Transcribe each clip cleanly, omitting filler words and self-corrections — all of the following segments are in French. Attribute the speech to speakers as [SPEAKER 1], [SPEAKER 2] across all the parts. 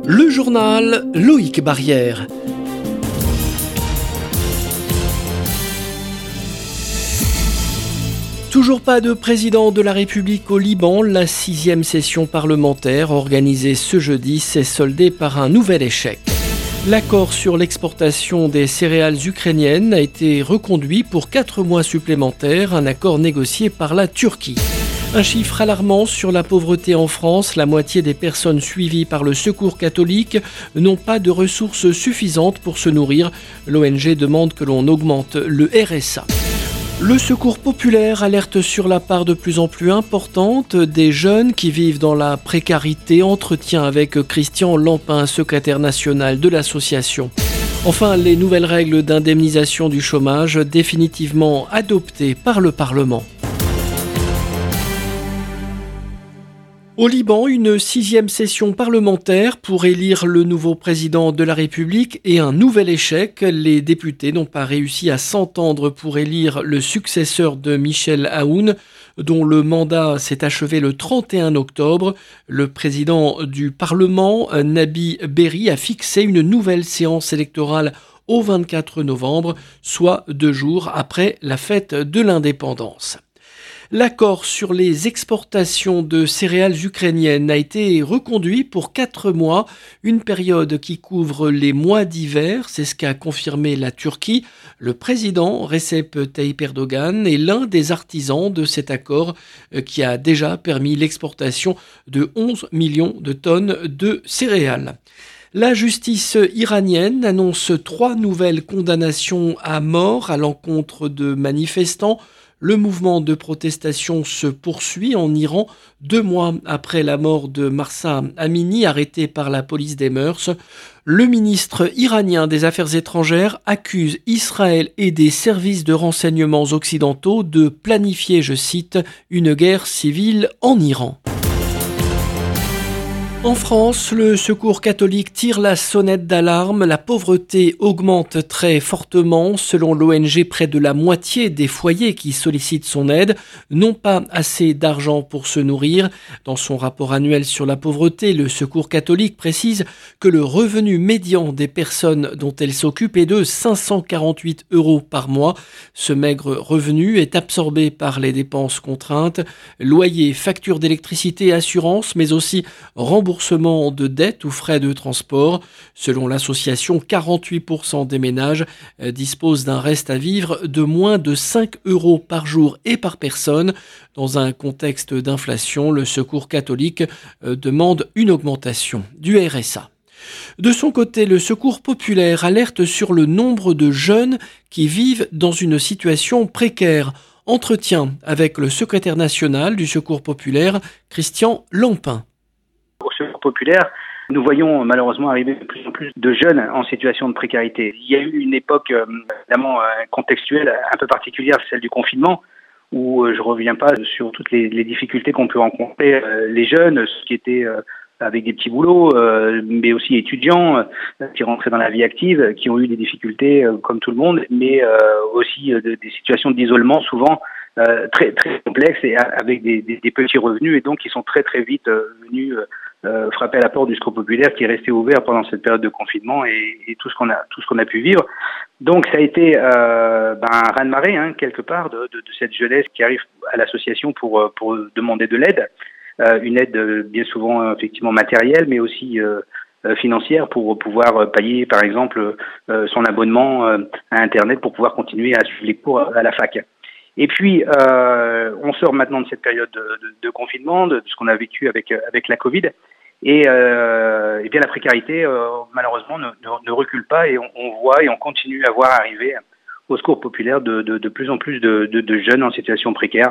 [SPEAKER 1] Le journal Loïc Barrière. Toujours pas de président de la République au Liban. La 6e session parlementaire organisée ce jeudi s'est soldée par un nouvel échec. L'accord sur l'exportation des céréales ukrainiennes a été reconduit pour 4 mois supplémentaires, un accord négocié par la Turquie. Un chiffre alarmant sur la pauvreté en France, la moitié des personnes suivies par le Secours catholique n'ont pas de ressources suffisantes pour se nourrir. L'ONG demande que l'on augmente le RSA. Le Secours populaire alerte sur la part de plus en plus importante des jeunes qui vivent dans la précarité. Entretien avec Christian Lampin, secrétaire national de l'association. Enfin, les nouvelles règles d'indemnisation du chômage définitivement adoptées par le Parlement. Au Liban, une 6e session parlementaire pour élire le nouveau président de la République et un nouvel échec. Les députés n'ont pas réussi à s'entendre pour élire le successeur de Michel Aoun, dont le mandat s'est achevé le 31 octobre. Le président du Parlement, Nabi Berri, a fixé une nouvelle séance électorale au 24 novembre, soit 2 jours après la fête de l'indépendance. L'accord sur les exportations de céréales ukrainiennes a été reconduit pour 4 mois, une période qui couvre les mois d'hiver, c'est ce qu'a confirmé la Turquie. Le président Recep Tayyip Erdogan est l'un des artisans de cet accord qui a déjà permis l'exportation de 11 millions de tonnes de céréales. La justice iranienne annonce 3 nouvelles condamnations à mort à l'encontre de manifestants. Le mouvement de protestation se poursuit en Iran 2 mois après la mort de Mahsa Amini, arrêté par la police des mœurs. Le ministre iranien des Affaires étrangères accuse Israël et des services de renseignements occidentaux de planifier, je cite, une guerre civile en Iran. En France, le Secours catholique tire la sonnette d'alarme. La pauvreté augmente très fortement. Selon l'ONG, près de la moitié des foyers qui sollicitent son aide n'ont pas assez d'argent pour se nourrir. Dans son rapport annuel sur la pauvreté, le Secours catholique précise que le revenu médian des personnes dont elle s'occupe est de 548 € par mois. Ce maigre revenu est absorbé par les dépenses contraintes, loyer, factures d'électricité, assurance, mais aussi remboursement de dettes ou frais de transport. Selon l'association, 48% des ménages disposent d'un reste à vivre de moins de 5 € par jour et par personne. Dans un contexte d'inflation, le Secours catholique demande une augmentation du RSA. De son côté, le Secours populaire alerte sur le nombre de jeunes qui vivent dans une situation précaire. Entretien avec le secrétaire national du Secours populaire, Christian Lampin.
[SPEAKER 2] Au Secours populaire, nous voyons malheureusement arriver de plus en plus de jeunes en situation de précarité. Il y a eu une époque évidemment contextuelle un peu particulière, celle du confinement, où je ne reviens pas sur toutes les difficultés qu'ont pu rencontrer les jeunes, ceux qui étaient avec des petits boulots, mais aussi étudiants qui rentraient dans la vie active, qui ont eu des difficultés comme tout le monde, mais aussi des situations d'isolement souvent très très complexes et avec des petits revenus, et donc qui sont très très vite venus frapper à la porte du Secours populaire, qui est resté ouvert pendant cette période de confinement et tout ce qu'on a pu vivre. Donc ça a été un raz-de-marée quelque part de cette jeunesse qui arrive à l'association pour demander de l'aide, une aide bien souvent effectivement matérielle, mais aussi financière, pour pouvoir payer par exemple son abonnement à Internet pour pouvoir continuer à suivre les cours à la fac. Et puis, on sort maintenant de cette période de confinement, de ce qu'on a vécu avec la Covid, et bien la précarité, malheureusement, ne recule pas, et on voit et on continue à voir arriver au Secours populaire de plus en plus de jeunes en situation précaire,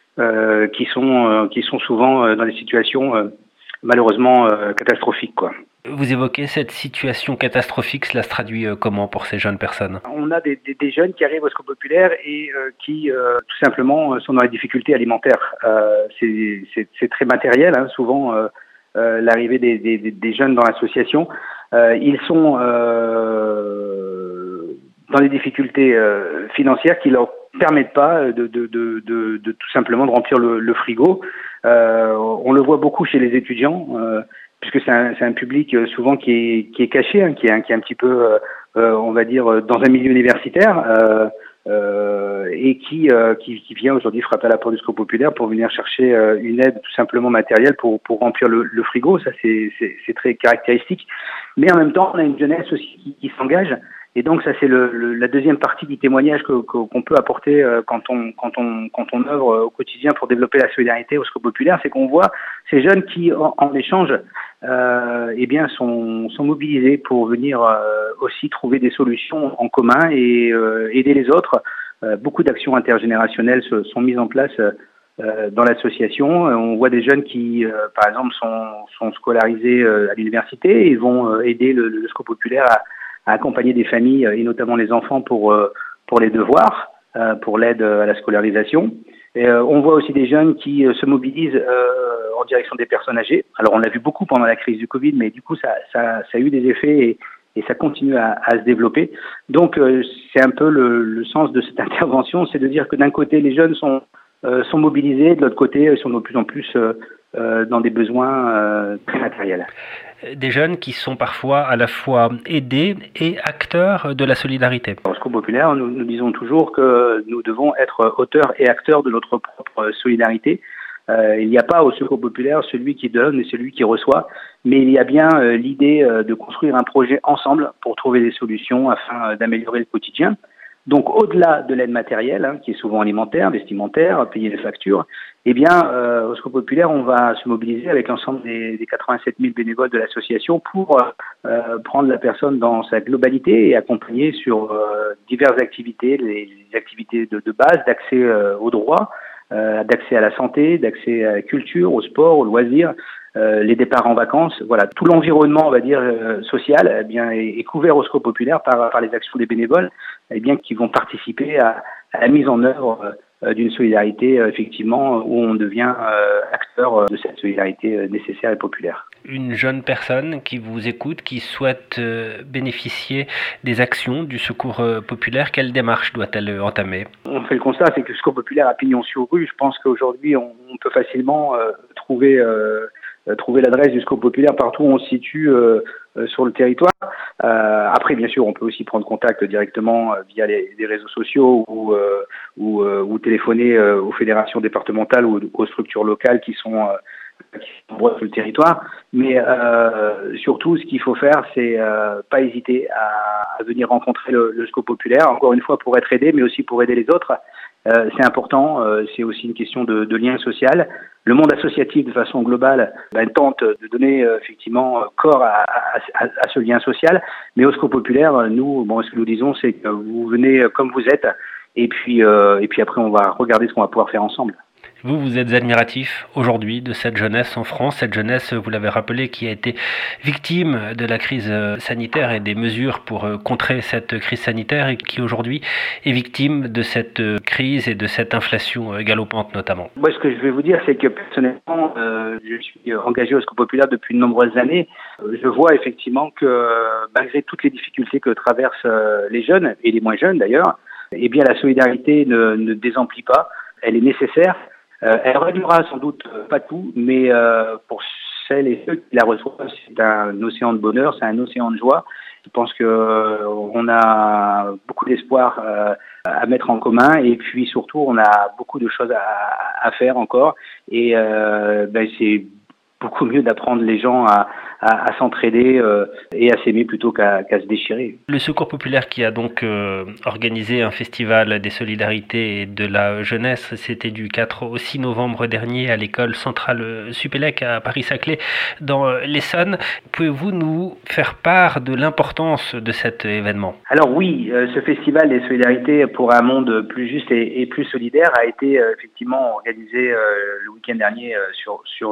[SPEAKER 2] qui sont souvent dans des situations malheureusement catastrophiques, quoi.
[SPEAKER 3] Vous évoquez cette situation catastrophique, cela se traduit comment pour ces jeunes personnes ?
[SPEAKER 2] On a des jeunes qui arrivent au Secours populaire et qui tout simplement sont dans les difficultés alimentaires. C'est très matériel, souvent l'arrivée des jeunes dans l'association. Ils sont dans des difficultés financières qui leur permettent pas de tout simplement de remplir le frigo. On le voit beaucoup chez les étudiants. puisque c'est un public souvent qui est caché, hein, qui est un petit peu, on va dire, dans un milieu universitaire. Et qui vient aujourd'hui frapper à la porte du Secours populaire pour venir chercher une aide tout simplement matérielle pour remplir le frigo. Ça, c'est très caractéristique. Mais en même temps, on a une jeunesse aussi qui s'engage. Et donc ça, c'est la deuxième partie du témoignage qu'on peut apporter quand on œuvre au quotidien pour développer la solidarité au Secours populaire, c'est qu'on voit ces jeunes qui, en échange, eh bien, sont mobilisés pour venir aussi trouver des solutions en commun et aider les autres. Beaucoup d'actions intergénérationnelles sont mises en place dans l'association. On voit des jeunes qui, par exemple, sont scolarisés à l'université et vont aider le Secours populaire à accompagner des familles et notamment les enfants pour les devoirs, pour l'aide à la scolarisation. Et, on voit aussi des jeunes qui se mobilisent en direction des personnes âgées. Alors on l'a vu beaucoup pendant la crise du Covid, mais du coup ça a eu des effets et ça continue à se développer. Donc c'est un peu le sens de cette intervention, c'est de dire que d'un côté les jeunes sont mobilisés, de l'autre côté ils sont de plus en plus dans des besoins très matériels.
[SPEAKER 3] Des jeunes qui sont parfois à la fois aidés et acteurs de la solidarité.
[SPEAKER 2] Au Secours populaire, nous disons toujours que nous devons être auteurs et acteurs de notre propre solidarité. Il n'y a pas au Secours populaire celui qui donne et celui qui reçoit, mais il y a bien l'idée de construire un projet ensemble pour trouver des solutions afin d'améliorer le quotidien. Donc au-delà de l'aide matérielle, hein, qui est souvent alimentaire, vestimentaire, payer les factures, eh bien au Secours populaire, on va se mobiliser avec l'ensemble des 87 000 bénévoles de l'association pour prendre la personne dans sa globalité et accompagner sur diverses activités, les activités de base, d'accès aux droits, d'accès à la santé, d'accès à la culture, au sport, aux loisirs, les départs en vacances. Voilà, tout l'environnement, on va dire, social, eh bien, est couvert au Secours populaire par les actions des bénévoles, eh bien, qui vont participer à la mise en œuvre d'une solidarité, effectivement, où on devient acteur de cette solidarité nécessaire et populaire.
[SPEAKER 3] Une jeune personne qui vous écoute, qui souhaite bénéficier des actions du Secours populaire, quelle démarche doit-elle entamer?
[SPEAKER 2] On fait le constat, c'est que le Secours populaire a pignon sur rue. Je pense qu'aujourd'hui, on peut facilement trouver l'adresse du Secours populaire partout où on se situe sur le territoire. Après, bien sûr, on peut aussi prendre contact directement via les réseaux sociaux ou téléphoner aux fédérations départementales ou aux structures locales qui sont sur le territoire. Mais surtout, ce qu'il faut faire, c'est pas hésiter à venir rencontrer le Secours populaire, encore une fois pour être aidé, mais aussi pour aider les autres. C'est important, c'est aussi une question de lien social. Le monde associatif, de façon globale, tente de donner effectivement corps à ce lien social. Mais au Secours populaire, nous, ce que nous disons, c'est que vous venez comme vous êtes, et puis après, on va regarder ce qu'on va pouvoir faire ensemble.
[SPEAKER 3] Vous êtes admiratif aujourd'hui de cette jeunesse en France, cette jeunesse, vous l'avez rappelé, qui a été victime de la crise sanitaire et des mesures pour contrer cette crise sanitaire et qui aujourd'hui est victime de cette crise et de cette inflation galopante notamment.
[SPEAKER 2] Moi, ce que je vais vous dire, c'est que personnellement, je suis engagé au Secours populaire depuis de nombreuses années. Je vois effectivement que malgré toutes les difficultés que traversent les jeunes, et les moins jeunes d'ailleurs, eh bien la solidarité ne désemplit pas, elle est nécessaire. Elle réglera sans doute pas tout, mais pour celles et ceux qui la reçoivent, c'est un océan de bonheur, c'est un océan de joie. Je pense que on a beaucoup d'espoir à mettre en commun et puis surtout on a beaucoup de choses à faire encore et c'est beaucoup mieux d'apprendre les gens à s'entraider et à s'aimer plutôt qu'à se déchirer.
[SPEAKER 3] Le Secours populaire qui a donc organisé un festival des solidarités et de la jeunesse, c'était du 4 au 6 novembre dernier à l'école centrale Supélec à Paris-Saclay dans l'Essonne. Pouvez-vous nous faire part de l'importance de cet événement?
[SPEAKER 2] Alors oui, ce festival des solidarités pour un monde plus juste et plus solidaire a été effectivement organisé le week-end dernier sur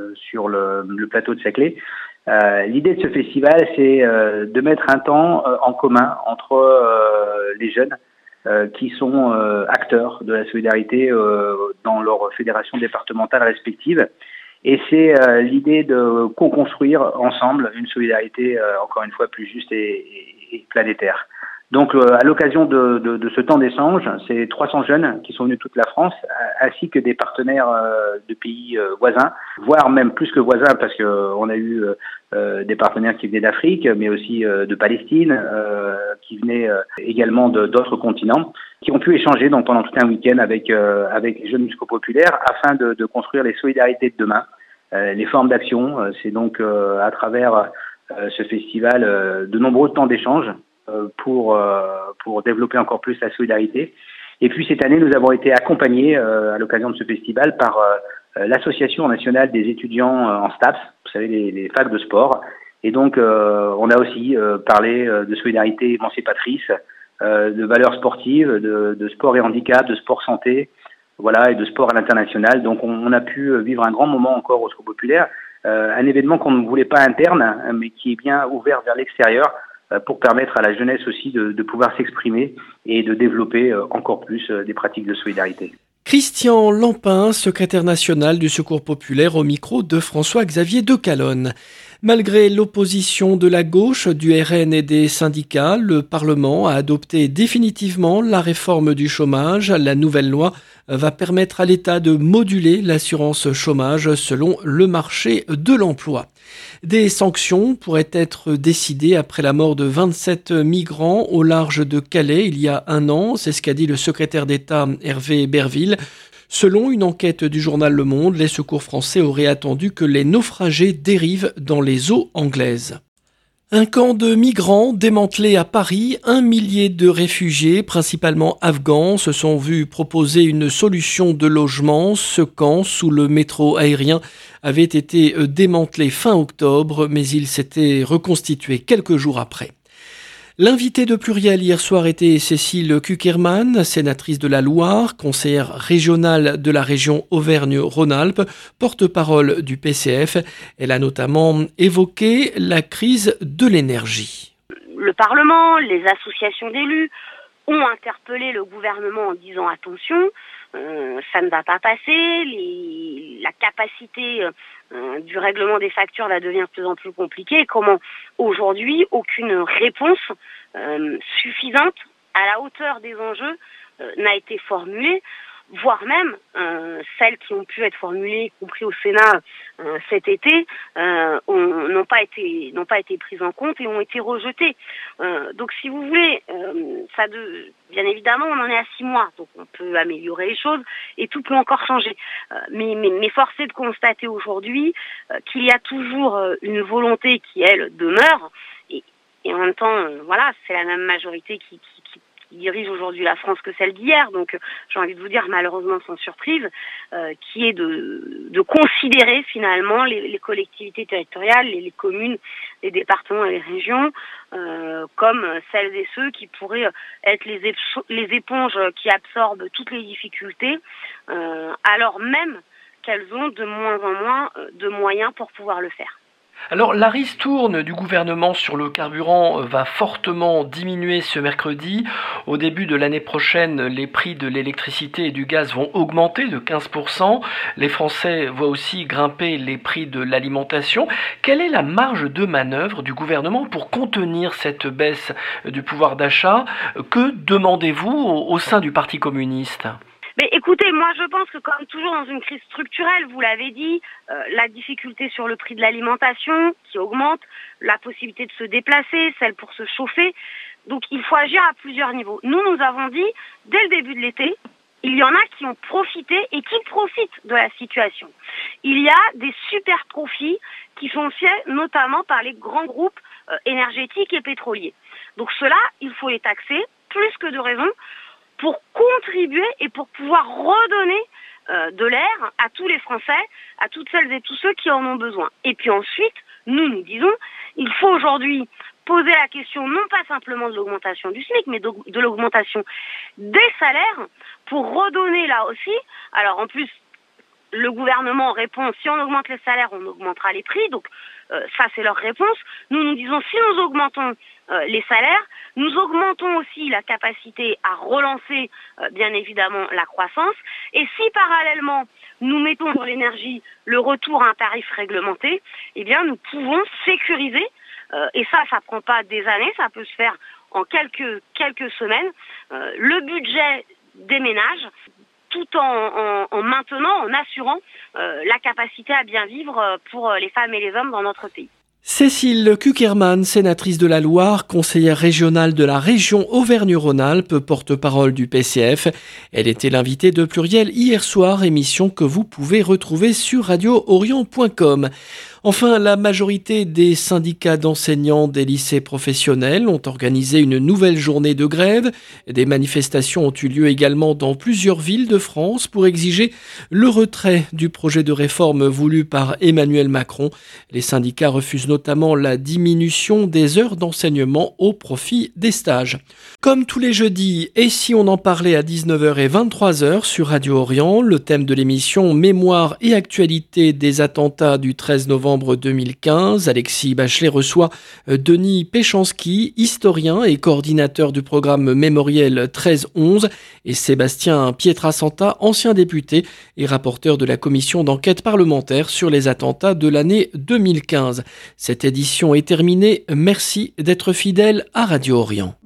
[SPEAKER 2] le plateau de Saclay. L'idée de ce festival, c'est de mettre un temps en commun entre les jeunes qui sont acteurs de la solidarité dans leurs fédérations départementales respectives. Et c'est l'idée de co-construire ensemble une solidarité, encore une fois, plus juste et planétaire. Donc, à l'occasion de ce temps d'échange, c'est 300 jeunes qui sont venus de toute la France, ainsi que des partenaires de pays voisins, voire même plus que voisins, parce que on a eu des partenaires qui venaient d'Afrique, mais aussi de Palestine, qui venaient également d'autres continents, qui ont pu échanger donc pendant tout un week-end avec les jeunes musicopopulaires afin de construire les solidarités de demain, les formes d'action. C'est donc à travers ce festival de nombreux temps d'échange pour développer encore plus la solidarité. Et puis cette année, nous avons été accompagnés à l'occasion de ce festival par l'Association nationale des étudiants en STAPS, vous savez, les facs de sport. Et donc, on a aussi parlé de solidarité émancipatrice, de valeurs sportives, de sport et handicap, de sport santé, voilà, et de sport à l'international. Donc, on a pu vivre un grand moment encore au Secours populaire, un événement qu'on ne voulait pas interne, mais qui est bien ouvert vers l'extérieur, pour permettre à la jeunesse aussi de pouvoir s'exprimer et de développer encore plus des pratiques de solidarité.
[SPEAKER 1] Christian Lampin, secrétaire national du Secours populaire, au micro de François-Xavier de Calonne. Malgré l'opposition de la gauche, du RN et des syndicats, le Parlement a adopté définitivement la réforme du chômage. La nouvelle loi va permettre à l'État de moduler l'assurance chômage selon le marché de l'emploi. Des sanctions pourraient être décidées après la mort de 27 migrants au large de Calais il y a un an. C'est ce qu'a dit le secrétaire d'État Hervé Berville. Selon une enquête du journal Le Monde, les secours français auraient attendu que les naufragés dérivent dans les eaux anglaises. Un camp de migrants démantelé à Paris, 1 millier de réfugiés, principalement afghans, se sont vus proposer une solution de logement. Ce camp, sous le métro aérien, avait été démantelé fin octobre, mais il s'était reconstitué quelques jours après. L'invité de Pluriel hier soir était Cécile Cukierman, sénatrice de la Loire, conseillère régionale de la région Auvergne-Rhône-Alpes, porte-parole du PCF. Elle a notamment évoqué la crise de l'énergie.
[SPEAKER 4] Le Parlement, les associations d'élus ont interpellé le gouvernement en disant attention, ça ne va pas passer, la capacité du règlement des factures va devenir de plus en plus compliquée. Et comment aujourd'hui aucune réponse suffisante à la hauteur des enjeux n'a été formulée, voire même celles qui ont pu être formulées, y compris au Sénat cet été, n'ont pas été prises en compte et ont été rejetées. Donc, si vous voulez, bien évidemment, on en est à 6 mois, donc on peut améliorer les choses et tout peut encore changer. Mais force est de constater aujourd'hui qu'il y a toujours une volonté qui, elle, demeure. Et en même temps, voilà, c'est la même majorité qui dirige aujourd'hui la France que celle d'hier, donc j'ai envie de vous dire malheureusement sans surprise, qui est de considérer finalement les collectivités territoriales, les communes, les départements et les régions comme celles et ceux qui pourraient être les éponges qui absorbent toutes les difficultés, alors même qu'elles ont de moins en moins de moyens pour pouvoir le faire.
[SPEAKER 1] Alors, la ristourne du gouvernement sur le carburant va fortement diminuer ce mercredi. Au début de l'année prochaine, les prix de l'électricité et du gaz vont augmenter de 15%. Les Français voient aussi grimper les prix de l'alimentation. Quelle est la marge de manœuvre du gouvernement pour contenir cette baisse du pouvoir d'achat? Que demandez-vous au sein du Parti communiste ?
[SPEAKER 4] Mais écoutez, moi je pense que comme toujours dans une crise structurelle, vous l'avez dit, la difficulté sur le prix de l'alimentation qui augmente, la possibilité de se déplacer, celle pour se chauffer. Donc il faut agir à plusieurs niveaux. Nous avons dit, dès le début de l'été, il y en a qui ont profité et qui profitent de la situation. Il y a des super profits qui sont faits notamment par les grands groupes énergétiques et pétroliers. Donc ceux-là, il faut les taxer, plus que de raison, pour contribuer et pour pouvoir redonner de l'air à tous les Français, à toutes celles et tous ceux qui en ont besoin. Et puis ensuite, nous disons, il faut aujourd'hui poser la question non pas simplement de l'augmentation du SMIC, mais de l'augmentation des salaires pour redonner là aussi. Alors en plus, le gouvernement répond, si on augmente les salaires, on augmentera les prix. Donc ça, c'est leur réponse. Nous disons, si nous augmentons les salaires, nous augmentons aussi la capacité à relancer, bien évidemment, la croissance. Et si parallèlement, nous mettons sur l'énergie le retour à un tarif réglementé, eh bien, nous pouvons sécuriser, et ça prend pas des années, ça peut se faire en quelques semaines le budget des ménages, tout en maintenant, en assurant la capacité à bien vivre pour les femmes et les hommes dans notre pays.
[SPEAKER 1] Cécile Cukierman, sénatrice de la Loire, conseillère régionale de la région Auvergne-Rhône-Alpes, porte-parole du PCF. Elle était l'invitée de Pluriel hier soir, émission que vous pouvez retrouver sur radioorient.com. Enfin, la majorité des syndicats d'enseignants des lycées professionnels ont organisé une nouvelle journée de grève. Des manifestations ont eu lieu également dans plusieurs villes de France pour exiger le retrait du projet de réforme voulu par Emmanuel Macron. Les syndicats refusent notamment la diminution des heures d'enseignement au profit des stages. Comme tous les jeudis, et si on en parlait à 19h et 23h sur Radio Orient, le thème de l'émission Mémoire et actualité des attentats du 13 novembre 2015. Alexis Bachelet reçoit Denis Péchanski, historien et coordinateur du programme mémoriel 1311, et Sébastien Pietrasanta, ancien député et rapporteur de la commission d'enquête parlementaire sur les attentats de l'année 2015. Cette édition est terminée. Merci d'être fidèle à Radio Orient.